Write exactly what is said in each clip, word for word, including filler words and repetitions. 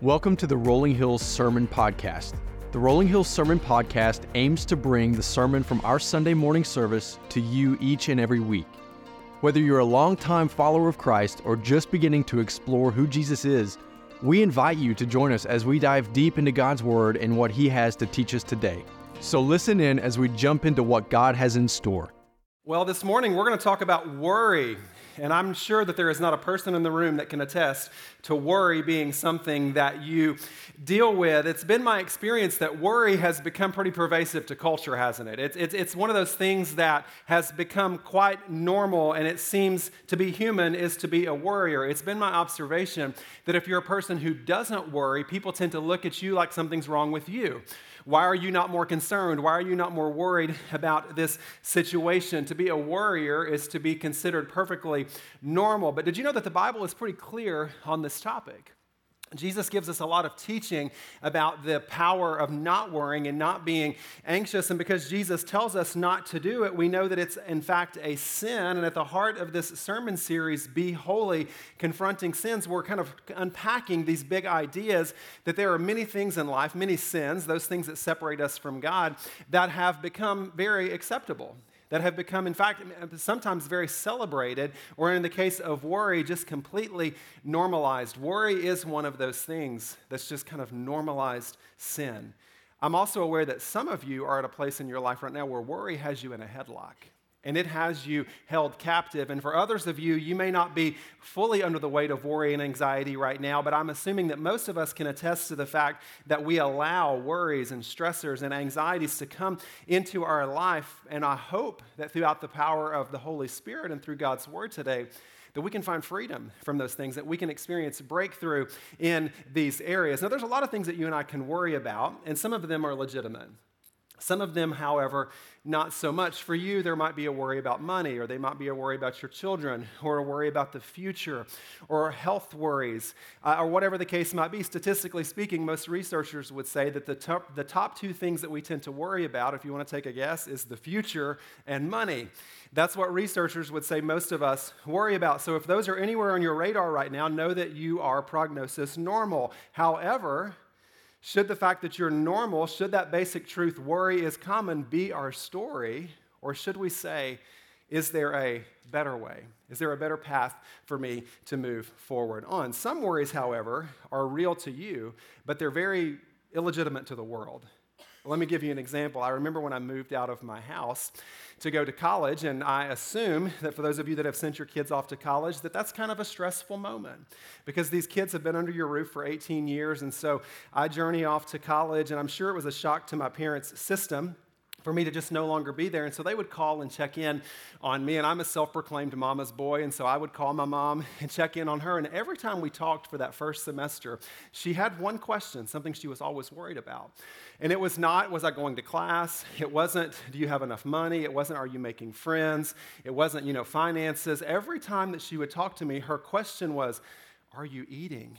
Welcome to the Rolling Hills Sermon Podcast. The Rolling Hills Sermon Podcast aims to bring the sermon from our Sunday morning service to you each and every week. Whether you're a longtime follower of Christ or just beginning to explore who Jesus is, we invite you to join us as we dive deep into God's Word and what He has to teach us today. So listen in as we jump into what God has in store. Well, this morning we're going to talk about worry. And I'm sure that there is not a person in the room that can attest to worry being something that you deal with. It's been my experience that worry has become pretty pervasive to culture, hasn't it? It's, it's, it's one of those things that has become quite normal, and it seems to be human is to be a worrier. It's been my observation that if you're a person who doesn't worry, people tend to look at you like something's wrong with you. Why are you not more concerned? Why are you not more worried about this situation? To be a worrier is to be considered perfectly normal. But did you know that the Bible is pretty clear on this topic? Jesus gives us a lot of teaching about the power of not worrying and not being anxious. And because Jesus tells us not to do it, we know that it's in fact a sin. And at the heart of this sermon series, Be Holy, Confronting Sins, we're kind of unpacking these big ideas that there are many things in life, many sins, those things that separate us from God, that have become very acceptable, that have become, in fact, sometimes very celebrated, or in the case of worry, just completely normalized. Worry is one of those things that's just kind of normalized sin. I'm also aware that some of you are at a place in your life right now where worry has you in a headlock, and it has you held captive. And for others of you, you may not be fully under the weight of worry and anxiety right now, but I'm assuming that most of us can attest to the fact that we allow worries and stressors and anxieties to come into our life. And I hope that throughout the power of the Holy Spirit and through God's Word today, that we can find freedom from those things, that we can experience breakthrough in these areas. Now, there's a lot of things that you and I can worry about, and some of them are legitimate. Some of them, however, not so much. For you, there might be a worry about money, or they might be a worry about your children, or a worry about the future, or health worries, uh, or whatever the case might be. Statistically speaking, most researchers would say that the top, the top two things that we tend to worry about, if you want to take a guess, is the future and money. That's what researchers would say most of us worry about. So if those are anywhere on your radar right now, know that you are prognosis normal. However, should the fact that you're normal, should that basic truth, worry is common, be our story? Or should we say, is there a better way? Is there a better path for me to move forward on? Some worries, however, are real to you, but they're very illegitimate to the world. Let me give you an example. I remember when I moved out of my house to go to college, and I assume that for those of you that have sent your kids off to college, that that's kind of a stressful moment because these kids have been under your roof for eighteen years, and so I journey off to college, and I'm sure it was a shock to my parents' system for me to just no longer be there. And so they would call and check in on me. And I'm a self-proclaimed mama's boy. And so I would call my mom and check in on her. And every time we talked for that first semester, she had one question, something she was always worried about. And it was not, was I going to class? It wasn't, do you have enough money? It wasn't, are you making friends? It wasn't, you know, finances. Every time that she would talk to me, her question was, are you eating?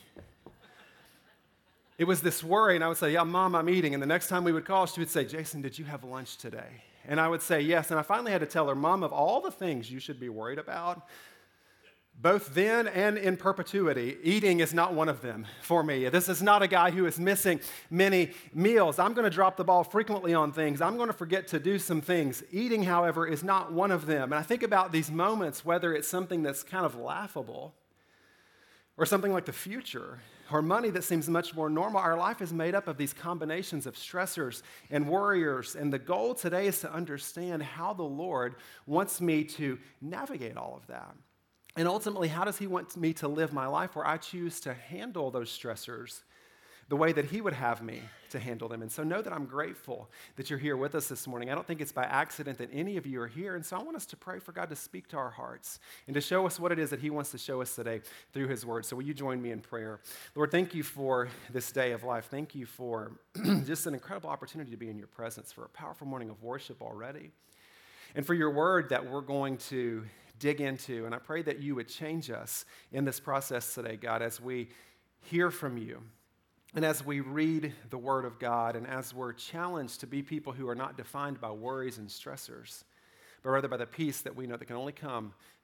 It was this worry, and I would say, yeah, Mom, I'm eating. And the next time we would call, she would say, Jason, did you have lunch today? And I would say, yes. And I finally had to tell her, Mom, of all the things you should be worried about, both then and in perpetuity, eating is not one of them for me. This is not a guy who is missing many meals. I'm going to drop the ball frequently on things. I'm going to forget to do some things. Eating, however, is not one of them. And I think about these moments, whether it's something that's kind of laughable or something like the future, or money that seems much more normal. Our life is made up of these combinations of stressors and worriers, and the goal today is to understand how the Lord wants me to navigate all of that. And ultimately, how does He want me to live my life where I choose to handle those stressors the way that He would have me to handle them. And so know that I'm grateful that you're here with us this morning. I don't think it's by accident that any of you are here. And so I want us to pray for God to speak to our hearts and to show us what it is that He wants to show us today through His Word. So will you join me in prayer? Lord, thank you for this day of life. Thank you for just an incredible opportunity to be in your presence, for a powerful morning of worship already, and for your Word that we're going to dig into. And I pray that you would change us in this process today, God, as we hear from you. And as we read the Word of God, and as we're challenged to be people who are not defined by worries and stressors, but rather by the peace that we know that can only come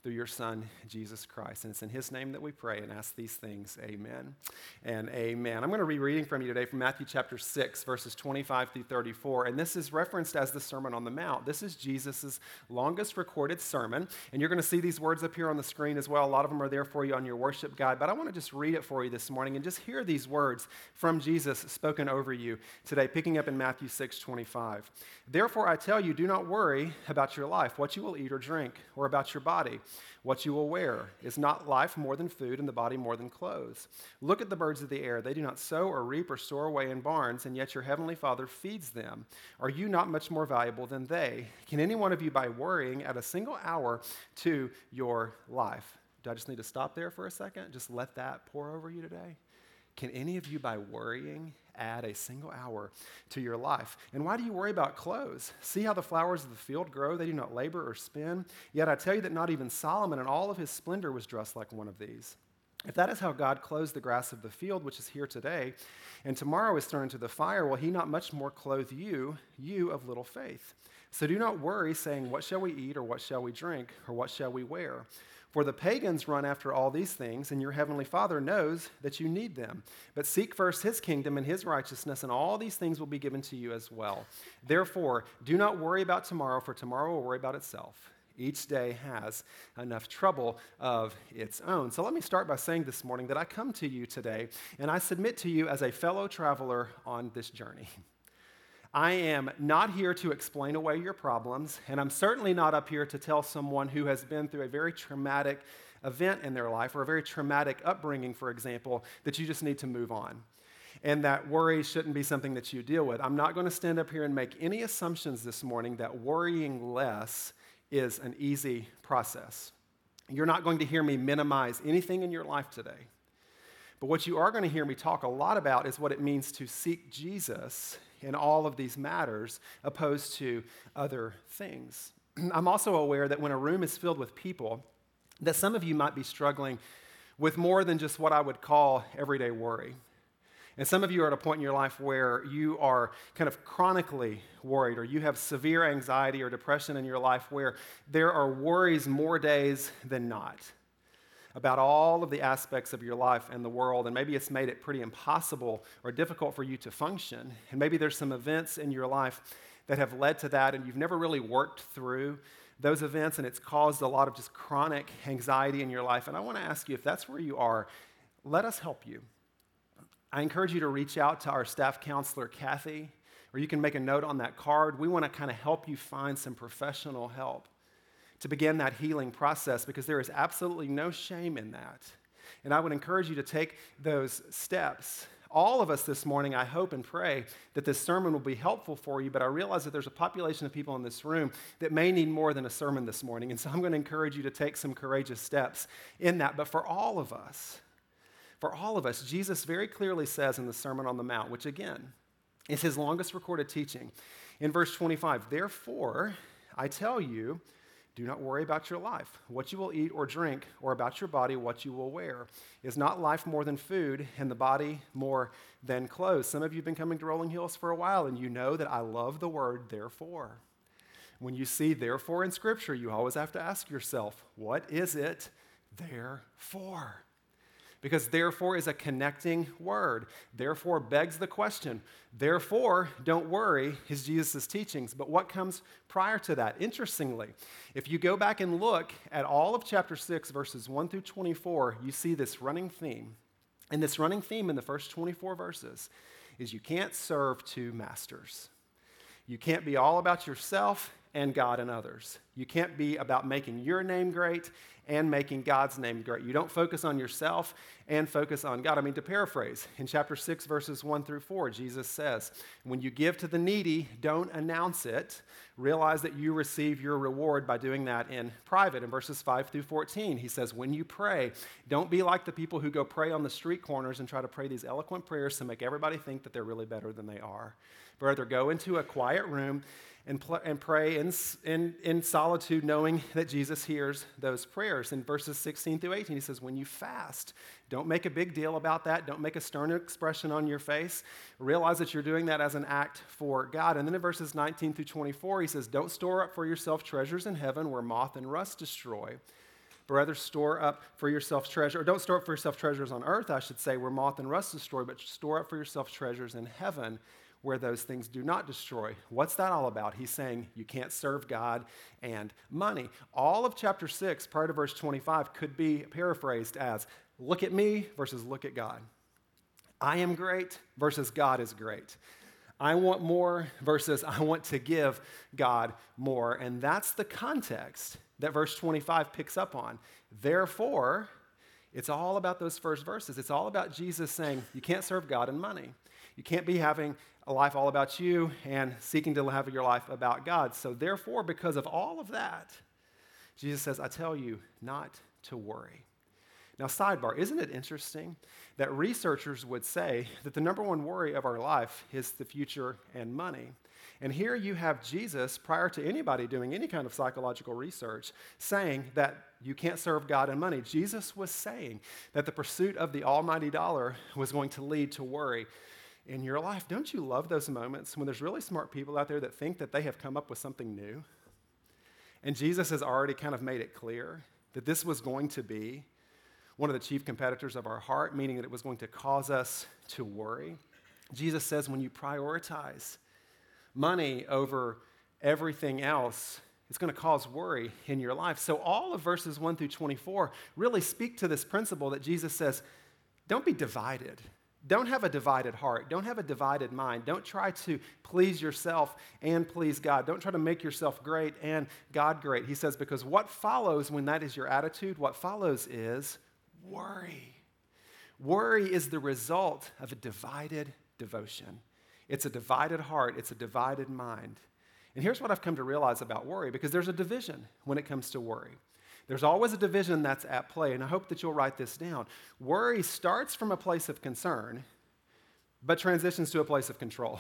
through your Son, Jesus Christ. And it's in his name that we pray and ask these things. Amen and amen. I'm going to be reading from you today from Matthew chapter six, verses twenty-five through thirty-four. And this is referenced as the Sermon on the Mount. This is Jesus' longest recorded sermon. And you're going to see these words up here on the screen as well. A lot of them are there for you on your worship guide. But I want to just read it for you this morning and just hear these words from Jesus spoken over you today, picking up in Matthew six twenty-five. Therefore, I tell you, do not worry about your life, what you will eat or drink, or about your body, what you will wear. Is not life more than food, and the body more than clothes? Look at the birds of the air. They do not sow or reap or store away in barns, and yet your heavenly Father feeds them. Are you not much more valuable than they? Can any one of you, by worrying, add a single hour to your life? Do I just need to stop there for a second? Just let that pour over you today? Can any of you, by worrying, add a single hour to your life? And why do you worry about clothes? See how the flowers of the field grow? They do not labor or spin. Yet I tell you that not even Solomon in all of his splendor was dressed like one of these. If that is how God clothes the grass of the field, which is here today, and tomorrow is thrown into the fire, will he not much more clothe you, you of little faith? So do not worry, saying, what shall we eat, or what shall we drink, or what shall we wear? For the pagans run after all these things, and your heavenly Father knows that you need them. But seek first his kingdom and his righteousness, and all these things will be given to you as well. Therefore, do not worry about tomorrow, for tomorrow will worry about itself. Each day has enough trouble of its own. So let me start by saying this morning that I come to you today, and I submit to you as a fellow traveler on this journey. I am not here to explain away your problems, and I'm certainly not up here to tell someone who has been through a very traumatic event in their life, or a very traumatic upbringing, for example, that you just need to move on, and that worry shouldn't be something that you deal with. I'm not going to stand up here and make any assumptions this morning that worrying less is an easy process. You're not going to hear me minimize anything in your life today. But what you are going to hear me talk a lot about is what it means to seek Jesus in all of these matters, opposed to other things. I'm also aware that when a room is filled with people, that some of you might be struggling with more than just what I would call everyday worry. And some of you are at a point in your life where you are kind of chronically worried, or you have severe anxiety or depression in your life where there are worries more days than not about all of the aspects of your life and the world, and maybe it's made it pretty impossible or difficult for you to function. And maybe there's some events in your life that have led to that, and you've never really worked through those events, and it's caused a lot of just chronic anxiety in your life. And I want to ask you, if that's where you are, let us help you. I encourage you to reach out to our staff counselor, Kathy, or you can make a note on that card. We want to kind of help you find some professional help to begin that healing process, because there is absolutely no shame in that. And I would encourage you to take those steps. All of us this morning, I hope and pray that this sermon will be helpful for you, but I realize that there's a population of people in this room that may need more than a sermon this morning, and so I'm going to encourage you to take some courageous steps in that. But for all of us, for all of us, Jesus very clearly says in the Sermon on the Mount, which again is his longest recorded teaching, in verse twenty-five, therefore, I tell you, do not worry about your life, what you will eat or drink, or about your body, what you will wear. Is not life more than food, and the body more than clothes? Some of you have been coming to Rolling Hills for a while, and you know that I love the word therefore. When you see therefore in Scripture, you always have to ask yourself, what is it there for? Because therefore is a connecting word. Therefore begs the question. Therefore, don't worry, is Jesus' teachings. But what comes prior to that? Interestingly, if you go back and look at all of chapter six, verses one through twenty-four, you see this running theme. And this running theme in the first twenty-four verses is you can't serve two masters. You can't be all about yourself and God and others. You can't be about making your name great and making God's name great. You don't focus on yourself and focus on God. I mean, to paraphrase, in chapter six, verses one through four, Jesus says, when you give to the needy, don't announce it. Realize that you receive your reward by doing that in private. In verses five through fourteen, he says, when you pray, don't be like the people who go pray on the street corners and try to pray these eloquent prayers to make everybody think that they're really better than they are. But rather, go into a quiet room and, pl- and pray in, in, in solitude, knowing that Jesus hears those prayers. In verses sixteen through eighteen, he says, when you fast, don't make a big deal about that. Don't make a stern expression on your face. Realize that you're doing that as an act for God. And then in verses nineteen through twenty-four, he says, don't store up for yourself treasures in heaven where moth and rust destroy, but rather store up for yourself treasure, or don't store up for yourself treasures on earth, I should say, where moth and rust destroy, but store up for yourself treasures in heaven, where those things do not destroy. What's that all about? He's saying you can't serve God and money. All of chapter six, prior to verse twenty-five, could be paraphrased as, look at me versus look at God. I am great versus God is great. I want more versus I want to give God more. And that's the context that verse twenty-five picks up on. Therefore, it's all about those first verses. It's all about Jesus saying you can't serve God and money. You can't be having a life all about you and seeking to have your life about God. So therefore, because of all of that, Jesus says, I tell you not to worry. Now, sidebar, isn't it interesting that researchers would say that the number one worry of our life is the future and money? And here you have Jesus, prior to anybody doing any kind of psychological research, saying that you can't serve God and money. Jesus was saying that the pursuit of the almighty dollar was going to lead to worry in your life. Don't you love those moments when there's really smart people out there that think that they have come up with something new? And Jesus has already kind of made it clear that this was going to be one of the chief competitors of our heart, meaning that it was going to cause us to worry. Jesus says when you prioritize money over everything else, it's going to cause worry in your life. So all of verses one through twenty-four really speak to this principle that Jesus says, don't be divided. Don't have a divided heart. Don't have a divided mind. Don't try to please yourself and please God. Don't try to make yourself great and God great. He says, because what follows when that is your attitude, what follows is worry. Worry is the result of a divided devotion. It's a divided heart. It's a divided mind. And here's what I've come to realize about worry, because there's a division when it comes to worry. There's always a division that's at play, and I hope that you'll write this down. Worry starts from a place of concern, but transitions to a place of control.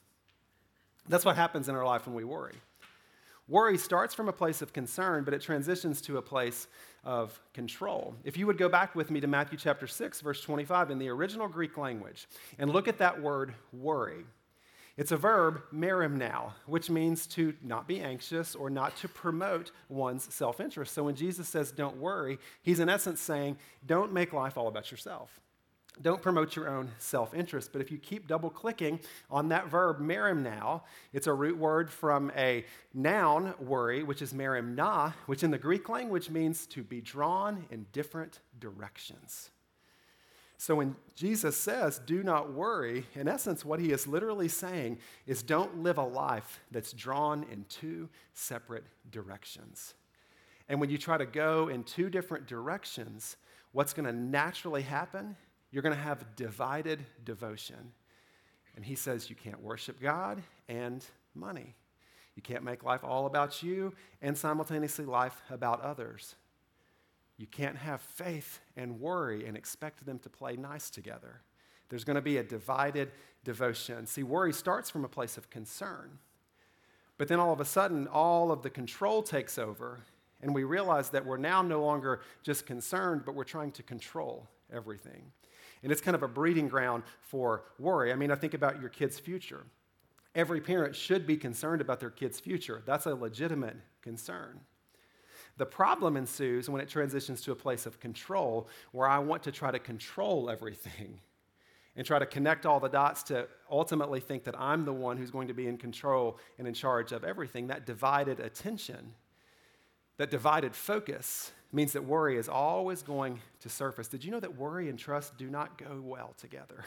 That's what happens in our life when we worry. Worry starts from a place of concern, but it transitions to a place of control. If you would go back with me to Matthew chapter six, verse twenty-five, in the original Greek language, and look at that word worry. It's a verb, merimnao, which means to not be anxious or not to promote one's self-interest. So when Jesus says don't worry, he's in essence saying don't make life all about yourself. Don't promote your own self-interest. But if you keep double-clicking on that verb, merimnao, it's a root word from a noun, worry, which is merimna, which in the Greek language means to be drawn in different directions. So when Jesus says, do not worry, in essence, what he is literally saying is don't live a life that's drawn in two separate directions. And when you try to go in two different directions, what's going to naturally happen? You're going to have divided devotion. And he says you can't worship God and money. You can't make life all about you and simultaneously life about others. You can't have faith and worry and expect them to play nice together. There's going to be a divided devotion. See, worry starts from a place of concern. But then all of a sudden, all of the control takes over, and we realize that we're now no longer just concerned, but we're trying to control everything. And it's kind of a breeding ground for worry. I mean, I think about your kid's future. Every parent should be concerned about their kid's future. That's a legitimate concern. The problem ensues when it transitions to a place of control, where I want to try to control everything and try to connect all the dots to ultimately think that I'm the one who's going to be in control and in charge of everything. That divided attention, that divided focus means that worry is always going to surface. Did you know that worry and trust do not go well together?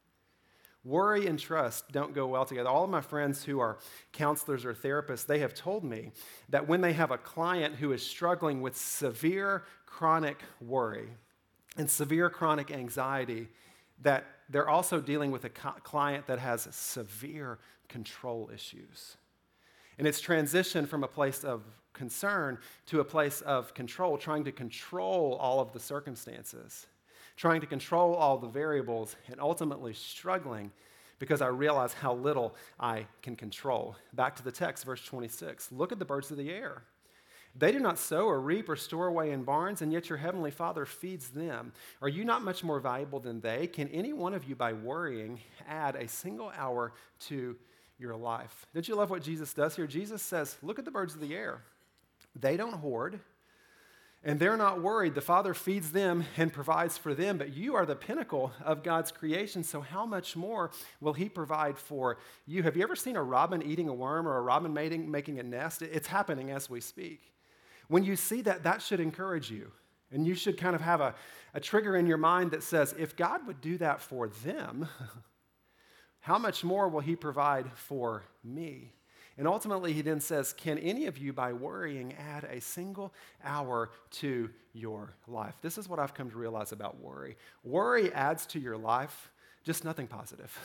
Worry and trust don't go well together. All of my friends who are counselors or therapists, they have told me that when they have a client who is struggling with severe chronic worry and severe chronic anxiety, that they're also dealing with a co- client that has severe control issues. And it's transitioned from a place of concern to a place of control, trying to control all of the circumstances, trying to control all the variables, and ultimately struggling because I realize how little I can control. Back to the text, verse twenty-six. Look at the birds of the air. They do not sow or reap or store away in barns, and yet your heavenly Father feeds them. Are you not much more valuable than they? Can any one of you, by worrying, add a single hour to your life? Did you love what Jesus does here? Jesus says, look at the birds of the air. They don't hoard. And they're not worried. The Father feeds them and provides for them, but you are the pinnacle of God's creation, so how much more will He provide for you? Have you ever seen a robin eating a worm or a robin mating, making a nest? It's happening as we speak. When you see that, that should encourage you. And you should kind of have a, a trigger in your mind that says, if God would do that for them, how much more will He provide for me? And ultimately, he then says, can any of you, by worrying, add a single hour to your life? This is what I've come to realize about worry. Worry adds to your life just nothing positive.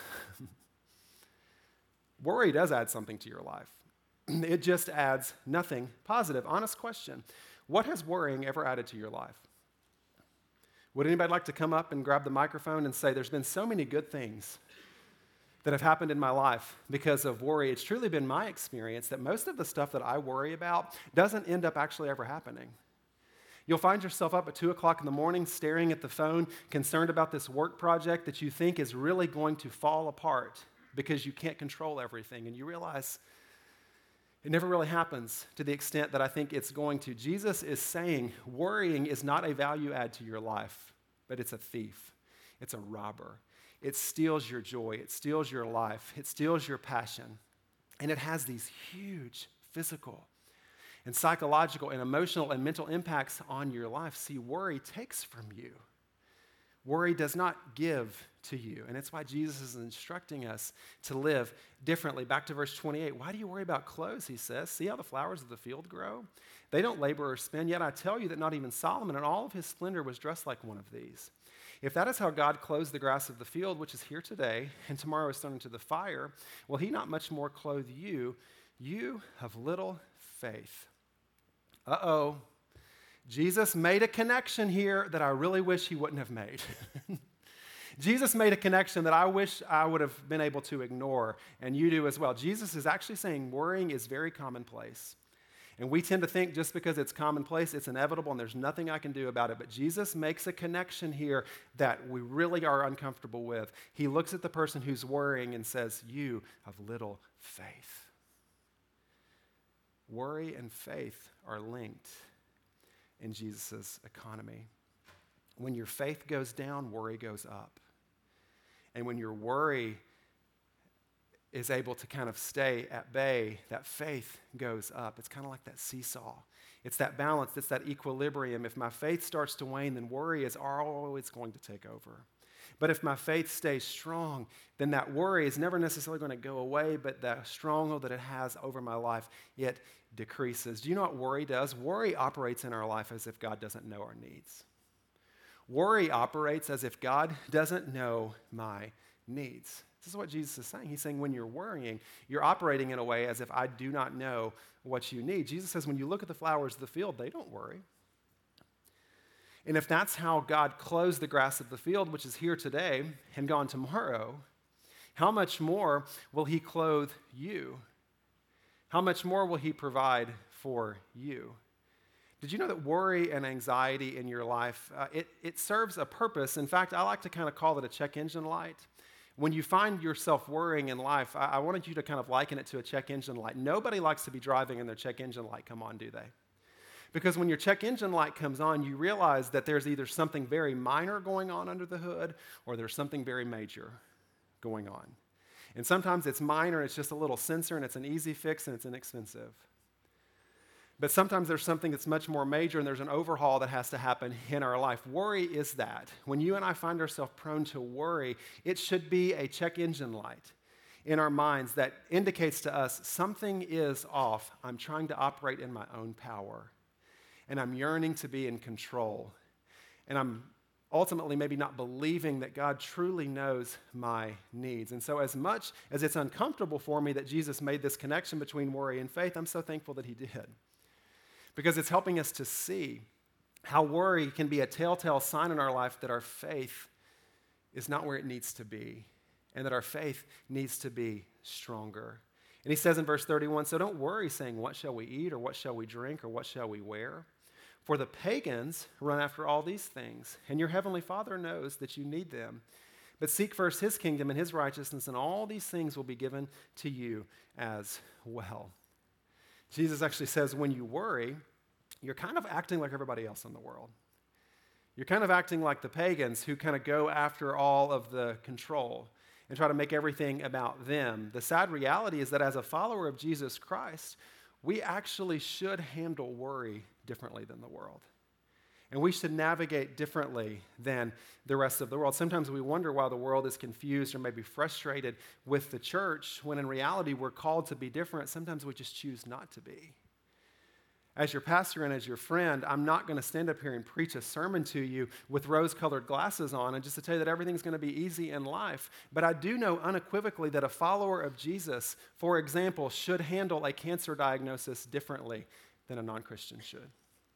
Worry does add something to your life. It just adds nothing positive. Honest question. What has worrying ever added to your life? Would anybody like to come up and grab the microphone and say, there's been so many good things that have happened in my life because of worry? It's truly been my experience that most of the stuff that I worry about doesn't end up actually ever happening. You'll find yourself up at two o'clock in the morning staring at the phone, concerned about this work project that you think is really going to fall apart because you can't control everything. And you realize it never really happens to the extent that I think it's going to. Jesus is saying worrying is not a value add to your life, but it's a thief. It's a robber. It steals your joy. It steals your life. It steals your passion. And it has these huge physical and psychological and emotional and mental impacts on your life. See, worry takes from you. Worry does not give to you. And it's why Jesus is instructing us to live differently. Back to verse twenty-eight. Why do you worry about clothes, he says? See how the flowers of the field grow? They don't labor or spin, yet I tell you that not even Solomon in all of his splendor was dressed like one of these. If that is how God clothes the grass of the field, which is here today, and tomorrow is thrown into the fire, will he not much more clothe you, you of little faith? Uh-oh. Jesus made a connection here that I really wish he wouldn't have made. Jesus made a connection that I wish I would have been able to ignore, and you do as well. Jesus is actually saying worrying is very commonplace. And we tend to think just because it's commonplace, it's inevitable and there's nothing I can do about it. But Jesus makes a connection here that we really are uncomfortable with. He looks at the person who's worrying and says, you have little faith. Worry and faith are linked in Jesus' economy. When your faith goes down, worry goes up. And when your worry is able to kind of stay at bay, that faith goes up. It's kind of like that seesaw. It's that balance, it's that equilibrium. If my faith starts to wane, then worry is always going to take over. But if my faith stays strong, then that worry is never necessarily going to go away, but the stronghold that it has over my life, it decreases. Do you know what worry does? Worry operates in our life as if God doesn't know our needs. Worry operates as if God doesn't know my needs. This is what Jesus is saying. He's saying when you're worrying, you're operating in a way as if I do not know what you need. Jesus says when you look at the flowers of the field, they don't worry. And if that's how God clothes the grass of the field, which is here today and gone tomorrow, how much more will he clothe you? How much more will he provide for you? Did you know that worry and anxiety in your life, uh, it, it serves a purpose? In fact, I like to kind of call it a check engine light. When you find yourself worrying in life, I, I wanted you to kind of liken it to a check engine light. Nobody likes to be driving and their check engine light come on, do they? Because when your check engine light comes on, you realize that there's either something very minor going on under the hood or there's something very major going on. And sometimes it's minor, it's just a little sensor, and it's an easy fix, and it's inexpensive. But sometimes there's something that's much more major, and there's an overhaul that has to happen in our life. Worry is that. When you and I find ourselves prone to worry, it should be a check engine light in our minds that indicates to us something is off. I'm trying to operate in my own power, and I'm yearning to be in control, and I'm ultimately maybe not believing that God truly knows my needs. And so as much as it's uncomfortable for me that Jesus made this connection between worry and faith, I'm so thankful that he did. Because it's helping us to see how worry can be a telltale sign in our life that our faith is not where it needs to be, and that our faith needs to be stronger. And he says in verse thirty-one, so don't worry saying, what shall we eat, or what shall we drink, or what shall we wear? For the pagans run after all these things, and your heavenly Father knows that you need them. But seek first his kingdom and his righteousness, and all these things will be given to you as well. Jesus actually says when you worry, you're kind of acting like everybody else in the world. You're kind of acting like the pagans who kind of go after all of the control and try to make everything about them. The sad reality is that as a follower of Jesus Christ, we actually should handle worry differently than the world. And we should navigate differently than the rest of the world. Sometimes we wonder why the world is confused or maybe frustrated with the church, when in reality we're called to be different. Sometimes we just choose not to be. As your pastor and as your friend, I'm not going to stand up here and preach a sermon to you with rose-colored glasses on and just to tell you that everything's going to be easy in life. But I do know unequivocally that a follower of Jesus, for example, should handle a cancer diagnosis differently than a non-Christian should.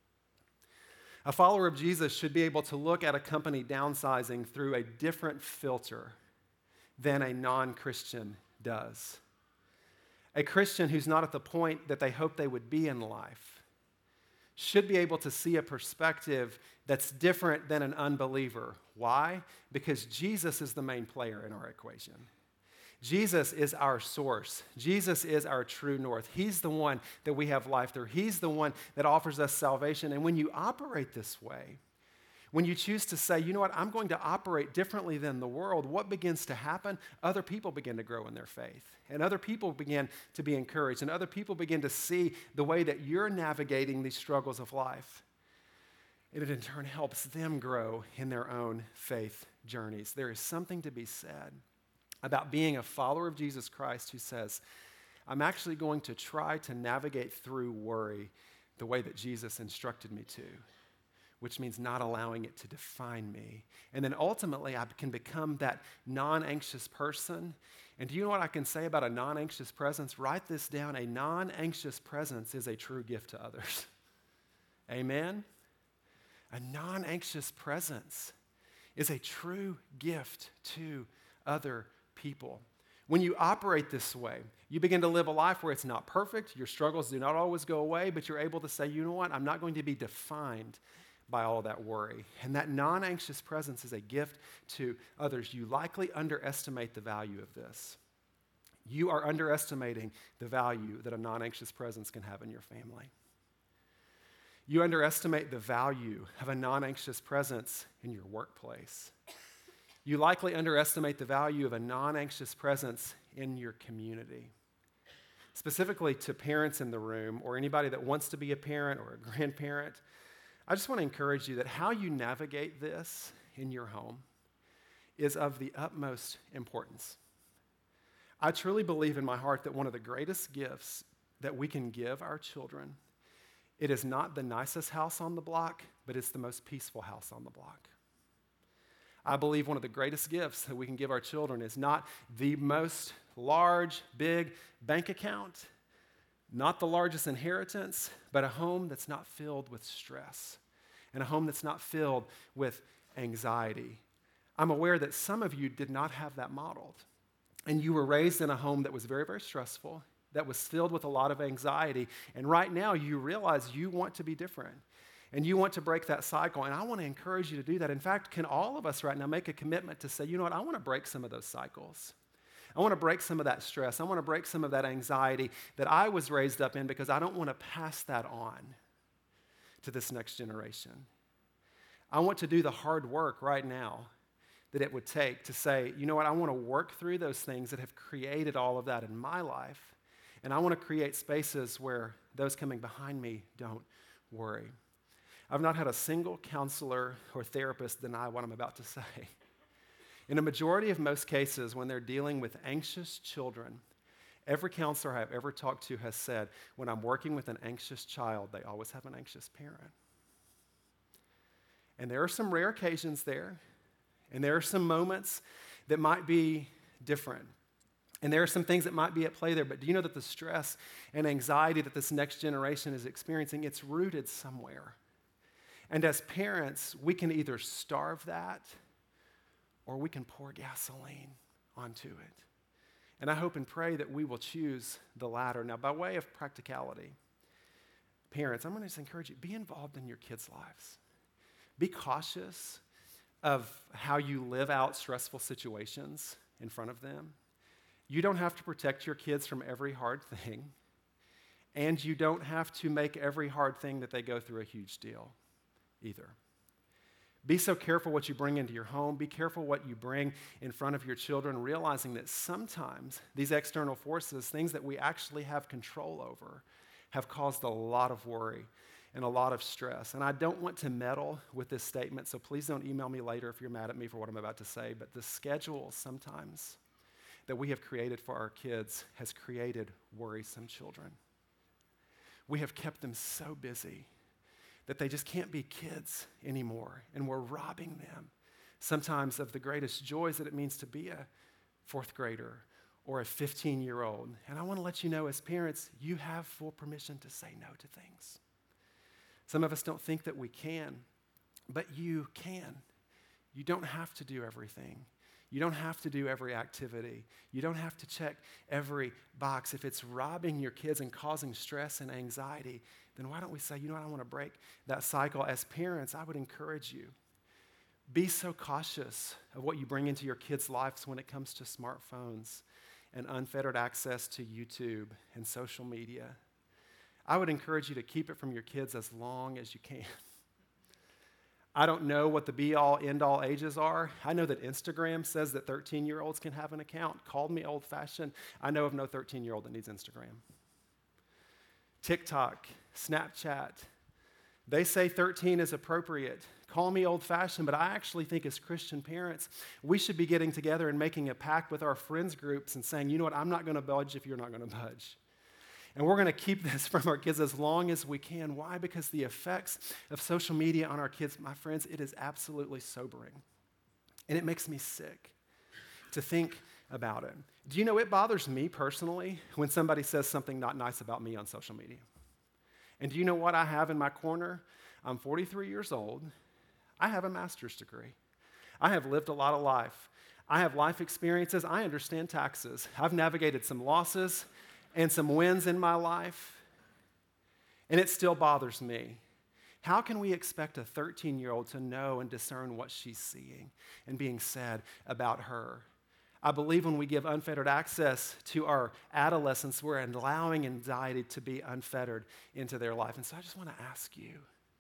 A follower of Jesus should be able to look at a company downsizing through a different filter than a non-Christian does. A Christian who's not at the point that they hope they would be in life should be able to see a perspective that's different than an unbeliever. Why? Because Jesus is the main player in our equation. Jesus is our source. Jesus is our true north. He's the one that we have life through. He's the one that offers us salvation. And when you operate this way, when you choose to say, you know what, I'm going to operate differently than the world, what begins to happen? Other people begin to grow in their faith. And other people begin to be encouraged. And other people begin to see the way that you're navigating these struggles of life. And it in turn helps them grow in their own faith journeys. There is something to be said about being a follower of Jesus Christ who says, I'm actually going to try to navigate through worry the way that Jesus instructed me to, which means not allowing it to define me. And then ultimately, I can become that non-anxious person. And do you know what I can say about a non-anxious presence? Write this down. A non-anxious presence is a true gift to others. Amen? A non-anxious presence is a true gift to other people. When you operate this way, you begin to live a life where it's not perfect. Your struggles do not always go away, but you're able to say, you know what? I'm not going to be defined by all that worry. And that non-anxious presence is a gift to others. You likely underestimate the value of this. You are underestimating the value that a non-anxious presence can have in your family. You underestimate the value of a non-anxious presence in your workplace. You likely underestimate the value of a non-anxious presence in your community. Specifically to parents in the room or anybody that wants to be a parent or a grandparent, I just want to encourage you that how you navigate this in your home is of the utmost importance. I truly believe in my heart that one of the greatest gifts that we can give our children, it is not the nicest house on the block, but it's the most peaceful house on the block. I believe one of the greatest gifts that we can give our children is not the most large, big bank account, not the largest inheritance, but a home that's not filled with stress and a home that's not filled with anxiety. I'm aware that some of you did not have that modeled, and you were raised in a home that was very, very stressful, that was filled with a lot of anxiety, and right now you realize you want to be different. And you want to break that cycle, and I want to encourage you to do that. In fact, can all of us right now make a commitment to say, you know what, I want to break some of those cycles. I want to break some of that stress. I want to break some of that anxiety that I was raised up in because I don't want to pass that on to this next generation. I want to do the hard work right now that it would take to say, you know what, I want to work through those things that have created all of that in my life, and I want to create spaces where those coming behind me don't worry. I've not had a single counselor or therapist deny what I'm about to say. In a majority of most cases, when they're dealing with anxious children, every counselor I've ever talked to has said, when I'm working with an anxious child, they always have an anxious parent. And there are some rare occasions there, and there are some moments that might be different. And there are some things that might be at play there, but do you know that the stress and anxiety that this next generation is experiencing, it's rooted somewhere. And as parents, we can either starve that or we can pour gasoline onto it. And I hope and pray that we will choose the latter. Now, by way of practicality, parents, I'm going to just encourage you, be involved in your kids' lives. Be cautious of how you live out stressful situations in front of them. You don't have to protect your kids from every hard thing. And you don't have to make every hard thing that they go through a huge deal either. Be so careful what you bring into your home. Be careful what you bring in front of your children, realizing that sometimes these external forces, things that we actually have control over, have caused a lot of worry and a lot of stress. And I don't want to meddle with this statement, so please don't email me later if you're mad at me for what I'm about to say, but the schedule sometimes that we have created for our kids has created worrisome children. We have kept them so busy that they just can't be kids anymore, and we're robbing them sometimes of the greatest joys that it means to be a fourth grader or a fifteen-year-old. And I want to let you know, as parents, you have full permission to say no to things. Some of us don't think that we can, but you can. You don't have to do everything. You don't have to do every activity. You don't have to check every box. If it's robbing your kids and causing stress and anxiety, then why don't we say, you know what, I want to break that cycle. As parents, I would encourage you, be so cautious of what you bring into your kids' lives when it comes to smartphones and unfettered access to YouTube and social media. I would encourage you to keep it from your kids as long as you can. I don't know what the be-all, end-all ages are. I know that Instagram says that thirteen-year-olds can have an account. Called me old-fashioned. I know of no thirteen-year-old that needs Instagram. TikTok, Snapchat, they say thirteen is appropriate. Call me old-fashioned, but I actually think as Christian parents, we should be getting together and making a pact with our friends groups and saying, you know what, I'm not going to budge if you're not going to budge. And we're going to keep this from our kids as long as we can. Why? Because the effects of social media on our kids, my friends, it is absolutely sobering. And it makes me sick to think about it. Do you know it bothers me personally when somebody says something not nice about me on social media? And do you know what I have in my corner? I'm forty-three years old. I have a master's degree. I have lived a lot of life. I have life experiences. I understand taxes. I've navigated some losses and some wins in my life, and it still bothers me. How can we expect a thirteen-year-old to know and discern what she's seeing and being said about her? I believe when we give unfettered access to our adolescents, we're allowing anxiety to be unfettered into their life. And so I just want to ask you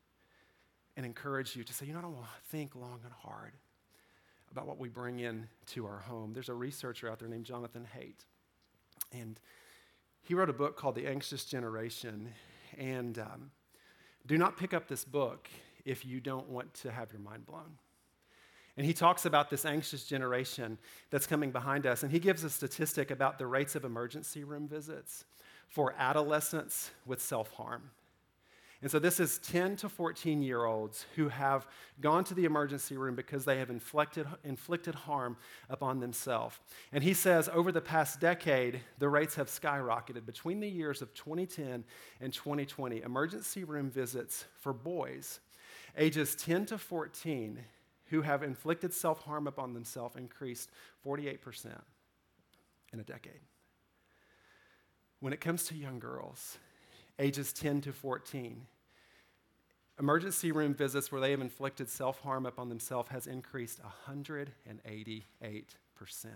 and encourage you to say, you know, I don't want to think long and hard about what we bring in to our home. There's a researcher out there named Jonathan Haidt, and he wrote a book called The Anxious Generation, and um, do not pick up this book if you don't want to have your mind blown. And he talks about this anxious generation that's coming behind us, and he gives a statistic about the rates of emergency room visits for adolescents with self-harm. And so this is ten to fourteen-year-olds who have gone to the emergency room because they have inflicted, inflicted harm upon themselves. And he says over the past decade, the rates have skyrocketed. Between the years of twenty ten and twenty twenty, emergency room visits for boys ages ten to fourteen who have inflicted self-harm upon themselves increased forty-eight percent in a decade. When it comes to young girls, ages ten to fourteen, emergency room visits where they have inflicted self-harm upon themselves has increased one hundred eighty-eight percent.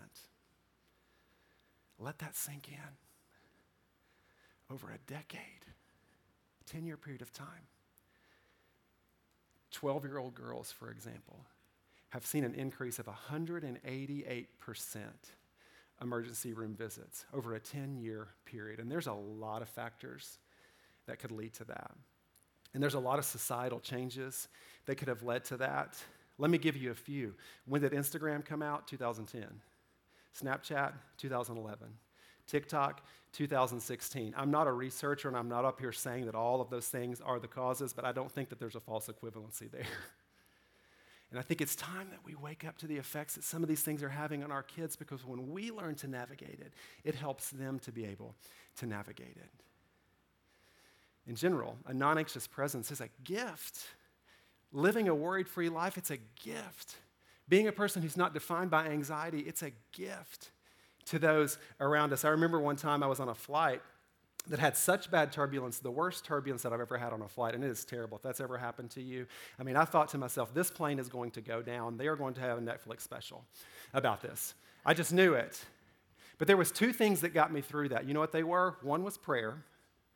Let that sink in. Over a decade, ten-year period of time. twelve-year-old girls, for example, have seen an increase of one hundred eighty-eight percent emergency room visits over a ten-year period. And there's a lot of factors that could lead to that. And there's a lot of societal changes that could have led to that. Let me give you a few. When did Instagram come out? two thousand ten. Snapchat, two thousand eleven. TikTok, two thousand sixteen. I'm not a researcher, and I'm not up here saying that all of those things are the causes, but I don't think that there's a false equivalency there. And I think it's time that we wake up to the effects that some of these things are having on our kids, because when we learn to navigate it, it helps them to be able to navigate it. In general, a non-anxious presence is a gift. Living a worried-free life, it's a gift. Being a person who's not defined by anxiety, it's a gift to those around us. I remember one time I was on a flight that had such bad turbulence, the worst turbulence that I've ever had on a flight, and it is terrible if that's ever happened to you. I mean, I thought to myself, this plane is going to go down. They are going to have a Netflix special about this. I just knew it. But there was two things that got me through that. You know what they were? One was prayer,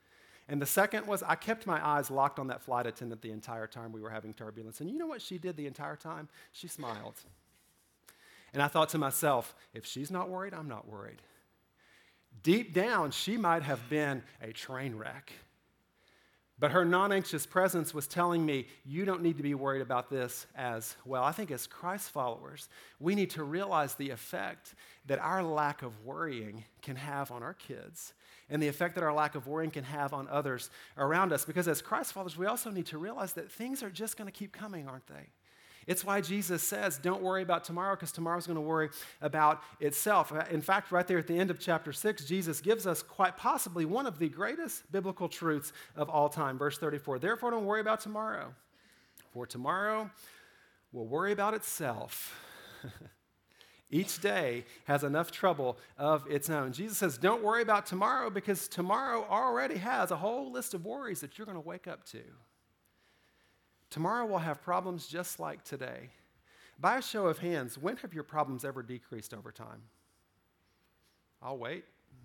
And the second was I kept my eyes locked on that flight attendant the entire time we were having turbulence. And you know what she did the entire time? She smiled. And I thought to myself, if she's not worried, I'm not worried. Deep down, she might have been a train wreck. But her non-anxious presence was telling me, you don't need to be worried about this as well. I think as Christ followers, we need to realize the effect that our lack of worrying can have on our kids and the effect that our lack of worrying can have on others around us. Because as Christ followers, we also need to realize that things are just going to keep coming, aren't they? It's why Jesus says, don't worry about tomorrow, because tomorrow's going to worry about itself. In fact, right there at the end of chapter six, Jesus gives us quite possibly one of the greatest biblical truths of all time. Verse thirty-four, therefore don't worry about tomorrow, for tomorrow will worry about itself. Each day has enough trouble of its own. Jesus says, don't worry about tomorrow, because tomorrow already has a whole list of worries that you're going to wake up to. Tomorrow will have problems just like today. By a show of hands, when have your problems ever decreased over time? I'll wait.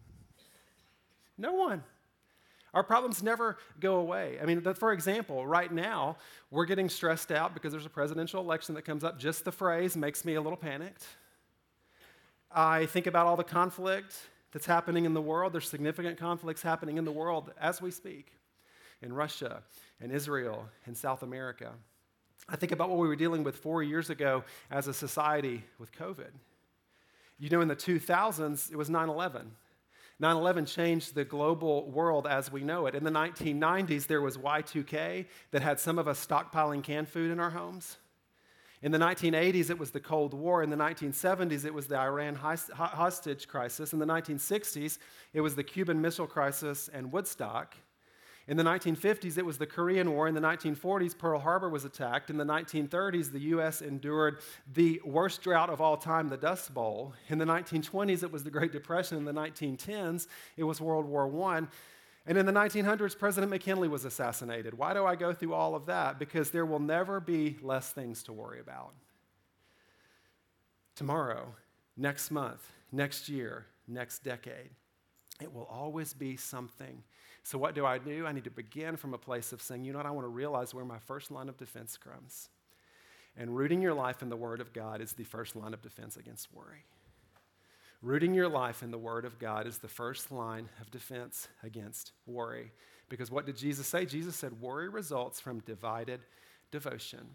No one. Our problems never go away. I mean, for example, right now, we're getting stressed out because there's a presidential election that comes up. Just the phrase makes me a little panicked. I think about all the conflict that's happening in the world. There's significant conflicts happening in the world as we speak. In Russia, and Israel, and South America. I think about what we were dealing with four years ago as a society with COVID. You know, in the two thousands, it was nine eleven. nine eleven changed the global world as we know it. In the nineteen nineties, there was Y two K that had some of us stockpiling canned food in our homes. In the nineteen eighties, it was the Cold War. In the nineteen seventies, it was the Iran hostage crisis. In the nineteen sixties, it was the Cuban Missile Crisis and Woodstock. In the nineteen fifties, it was the Korean War. In the nineteen forties, Pearl Harbor was attacked. In the nineteen thirties, the U S endured the worst drought of all time, the Dust Bowl. In the nineteen twenties, it was the Great Depression. In the nineteen tens, it was World War One. And in the nineteen hundreds, President McKinley was assassinated. Why do I go through all of that? Because there will never be less things to worry about. Tomorrow, next month, next year, next decade, it will always be something. So what do I do? I need to begin from a place of saying, you know what, I want to realize where my first line of defense comes. And rooting your life in the Word of God is the first line of defense against worry. Rooting your life in the Word of God is the first line of defense against worry. Because what did Jesus say? Jesus said, worry results from divided devotion.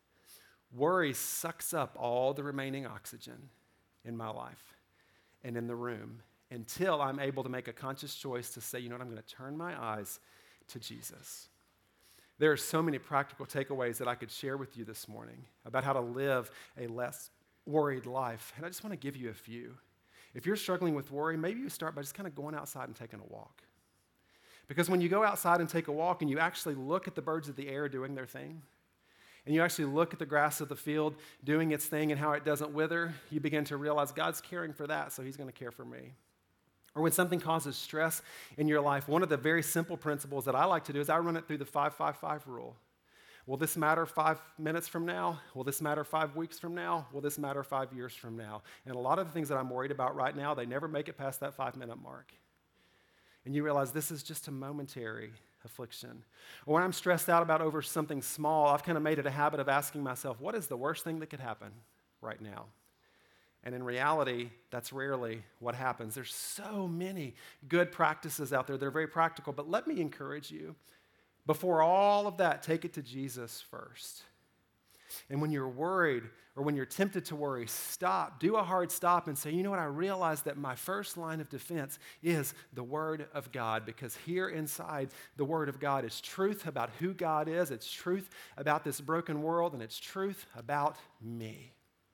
Worry sucks up all the remaining oxygen in my life and in the room, until I'm able to make a conscious choice to say, you know what, I'm going to turn my eyes to Jesus. There are so many practical takeaways that I could share with you this morning about how to live a less worried life. And I just want to give you a few. If you're struggling with worry, maybe you start by just kind of going outside and taking a walk. Because when you go outside and take a walk and you actually look at the birds of the air doing their thing, and you actually look at the grass of the field doing its thing and how it doesn't wither, you begin to realize God's caring for that, so he's going to care for me. Or when something causes stress in your life, one of the very simple principles that I like to do is I run it through the five five five rule. Will this matter five minutes from now? Will this matter five weeks from now? Will this matter five years from now? And a lot of the things that I'm worried about right now, they never make it past that five-minute mark. And you realize this is just a momentary affliction. Or when I'm stressed out about over something small, I've kind of made it a habit of asking myself, what is the worst thing that could happen right now? And in reality, that's rarely what happens. There's so many good practices out there. They're very practical. But let me encourage you, before all of that, take it to Jesus first. And when you're worried or when you're tempted to worry, stop. Do a hard stop and say, you know what, I realize that my first line of defense is the Word of God, because here inside the Word of God is truth about who God is. It's truth about this broken world, and it's truth about me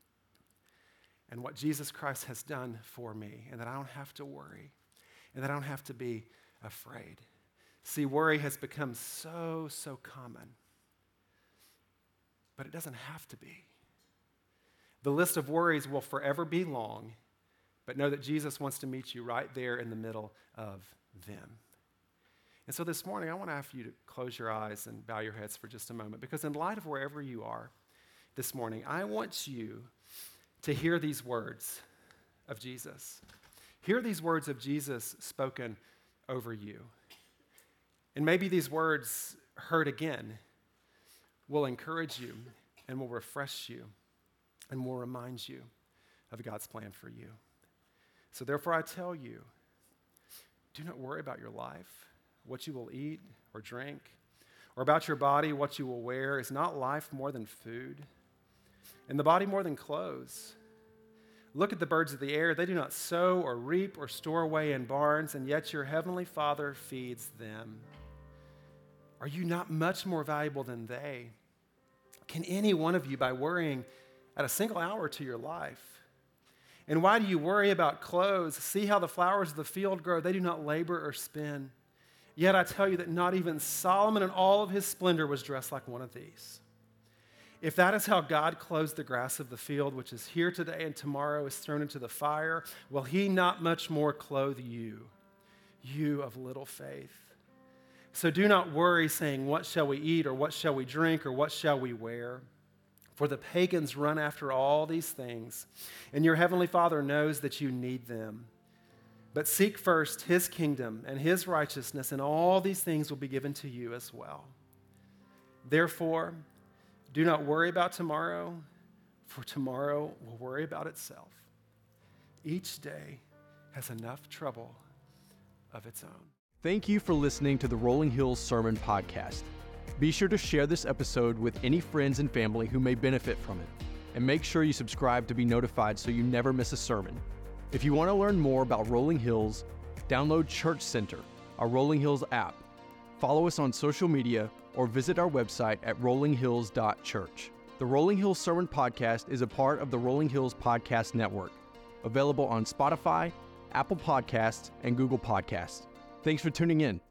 and what Jesus Christ has done for me, and that I don't have to worry, and that I don't have to be afraid. See, worry has become so, so common, but it doesn't have to be. The list of worries will forever be long, but know that Jesus wants to meet you right there in the middle of them. And so this morning, I want to ask you to close your eyes and bow your heads for just a moment, because in light of wherever you are this morning, I want you to hear these words of Jesus. Hear these words of Jesus spoken over you. And maybe these words heard again will encourage you and will refresh you and will remind you of God's plan for you. So therefore I tell you, do not worry about your life, what you will eat or drink, or about your body, what you will wear. Is not life more than food, and the body more than clothes? Look at the birds of the air. They do not sow or reap or store away in barns, and yet your heavenly Father feeds them. Are you not much more valuable than they? Can any one of you, by worrying, add a single hour to your life? And why do you worry about clothes? See how the flowers of the field grow. They do not labor or spin. Yet I tell you that not even Solomon in all of his splendor was dressed like one of these. If that is how God clothes the grass of the field, which is here today and tomorrow is thrown into the fire, will he not much more clothe you, you of little faith? So do not worry, saying, what shall we eat, or what shall we drink, or what shall we wear? For the pagans run after all these things, and your heavenly Father knows that you need them. But seek first his kingdom and his righteousness, and all these things will be given to you as well. Therefore, do not worry about tomorrow, for tomorrow will worry about itself. Each day has enough trouble of its own. Thank you for listening to the Rolling Hills Sermon Podcast. Be sure to share this episode with any friends and family who may benefit from it. And make sure you subscribe to be notified so you never miss a sermon. If you want to learn more about Rolling Hills, download Church Center, our Rolling Hills app. Follow us on social media or visit our website at rolling hills dot church. The Rolling Hills Sermon Podcast is a part of the Rolling Hills Podcast Network, available on Spotify, Apple Podcasts, and Google Podcasts. Thanks for tuning in.